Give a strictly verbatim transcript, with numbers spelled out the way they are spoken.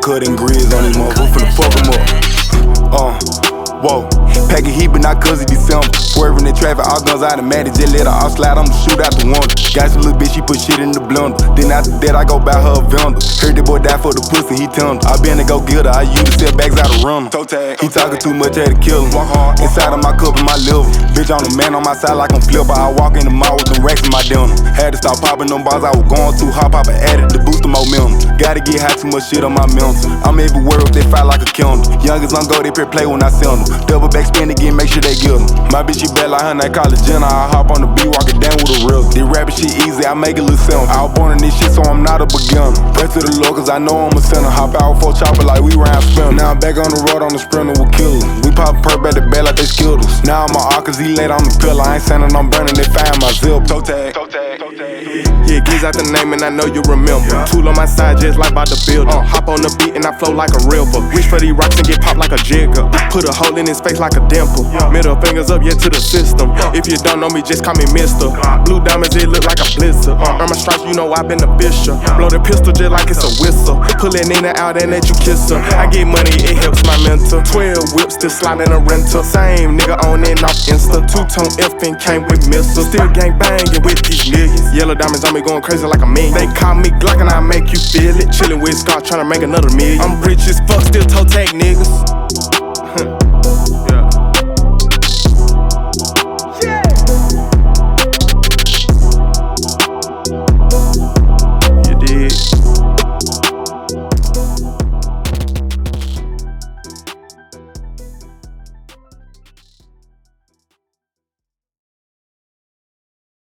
cutting grizz on these motherfuckers, finna fuck them up. Uh, whoa. Pack a heat, but not cause it December. Swerving in traffic, all guns automatic. Just let her all slide, I'ma shoot out the window. Got some little bitch, she put shit in the blender. Then after that, I go buy her a vendor. Heard that boy die for the pussy, he tender. I been to go get her, I use to set bags out of runner. He talking too much, had to kill him. Inside of my cup and my liver. Bitch on the man on my side like I'm flipper. I walk in the mall with them racks in my dinner. Had to stop popping them bars, I was going too hot, pop an addict to boost the momentum. Gotta get high, too much shit on my mental. I'm everywhere if they fight like a candle. Youngest on go, they play play when I send them. Double back spin again, make sure they get them. My bitch, she bad like her, they call it Jenna. I hop on the beat, walk it down with a real. This rapping shit easy, I make it look simple. I was born in this shit, so I'm not a beginner. Pray to the Lord, cause I know I'm a sinner. Hop out for chopper like we round spin. Now I'm back on the road on the sprinter with killers. We pop perp at the bed like they skilled us. Now I'm on cause he laid on the pillar. I ain't sending, I'm burning, they find my zip. Toe tag, toe tag, toe tag. Yeah, gives out the name and I know you remember. Yeah. Tool on my side just like about the builder. Uh, hop on the beat and I flow like a river. Reach for these rocks and get popped like a jigger. Put a hole in his face like a dimple. Yeah. Middle fingers up, yeah, to the system. Yeah. If you don't know me, just call me mister. Blue diamonds, it look like a blizzard. Uh, earn my stripes, you know I've been a bishop. Yeah. Blow the pistol just like it's a whistle. Pullin' in and out and let you kiss her. I get money, it helps my mental. Twelve whips, still sliding a rental. Same nigga on and off Insta. Two-tone F and came with missiles. Still gang banging with these millions. Yellow diamonds on me going crazy like a million. They call me Glock and I make you feel it. Chillin' with Scott tryna make another million. I'm rich as fuck, still toe tag niggas.